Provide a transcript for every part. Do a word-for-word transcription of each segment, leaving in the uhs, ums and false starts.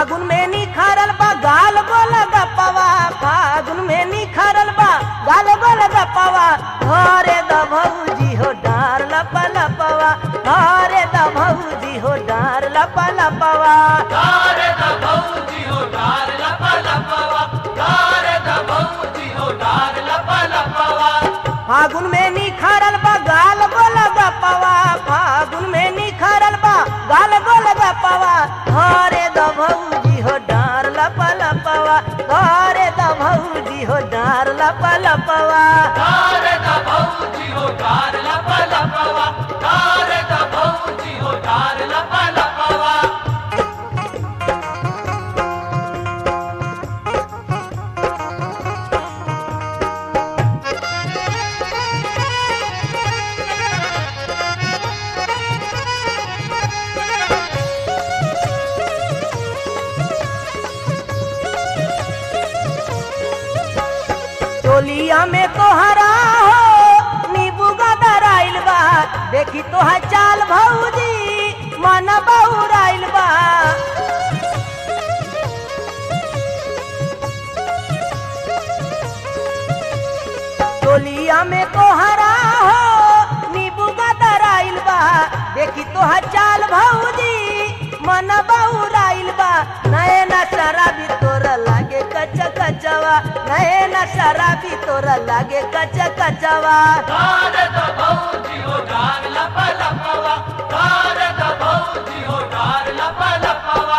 फागुन में निखरल बा गाल गोल गपवा फागुन में निखरल बा गाल गोल गपवा घरे द भौजी हो डार लप लपवा घरे द भौजी हो डार लप लपवा घरे द भौजी हो डार लप लपवा घरे द भौजी हो डार लप लपवा फागुन में निखरल बा गाल गोल गपवा फागुन में निखरल बा गाल गोल गपवा घरे द भौजी हो डार लप लपवा घरे द भौजी हो डार लप लपवा घरे द भौजी हो डार लप लपवा घरे द भौजी हो डार लप लपवा टोलिया में तोहरा हो नींबू गदराइल बा देखी तोहा चाल भौजी मन बहुराइल बा टोलिया में तोहरा हो नींबू गदराइल बा देखी तोहा चाल भौजी मन बहुराइल बा नए न शराबी तोरा लागे कच कचवा नए न शराबी तोरा लागे कच कचवा घरे द भौजी हो डार लप लपवा घरे द भौजी हो डार लप लपवा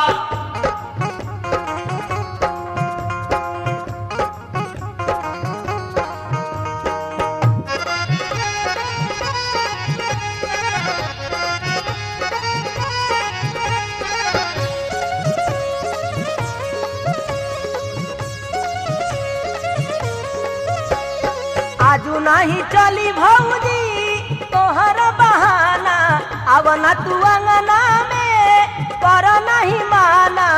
आजू नहीं चली भौजी तोहर बहाना अब न तू अंगना में कर नहीं माना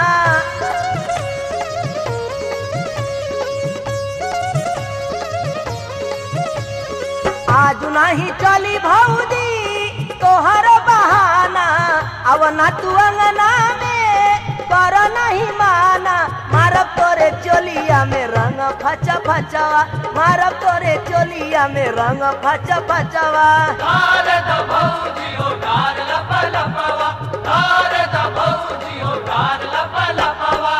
आजू नहीं चली भौजी तोहर बहाना अब न तू अंगना में कर नहीं माना मारब तोरे चोलिया में रंग फचा फचवा मारब तोरे चोलिया में रंग फचा फचवा घरे द भौजी हो डार लप लपवा घरे द भौजी हो डार लप लपवा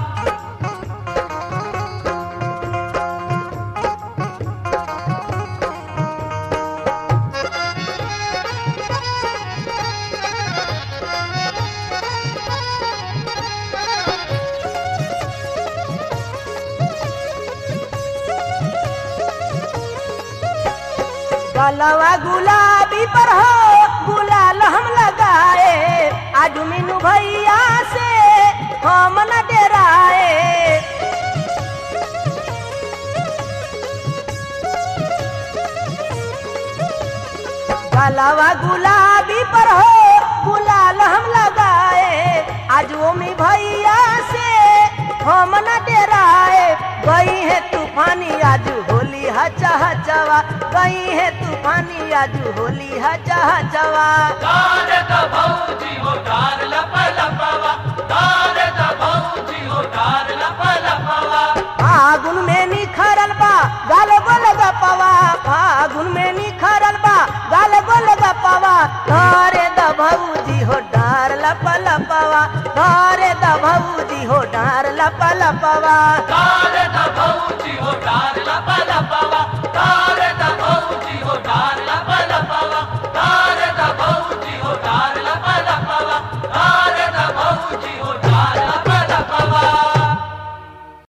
गलवा गुलाबी पर हो गुलाल हम लगाए आज मीनू भैया से हम न डराए गलवा गुलाबी पर हो गुलाल हम लगाए आज ओमी भैया से हम न डराए गई है तूफानी आज होली हचा हचवा गई है तूफानी आज होली हचा हचवा घरे द भौजी हो डार लप लपवा घरे द भौजी हो डार लप लपवा फागुन में निखरल बा गाल गोल गपवा फागुन में निखरल बा गाल गोल गपवा घरे द भौजी हो डार लप लपवा घरे द भौजी हो डार लप लपवा घरे द भौजी हो डार लप लपवा घरे द भौजी हो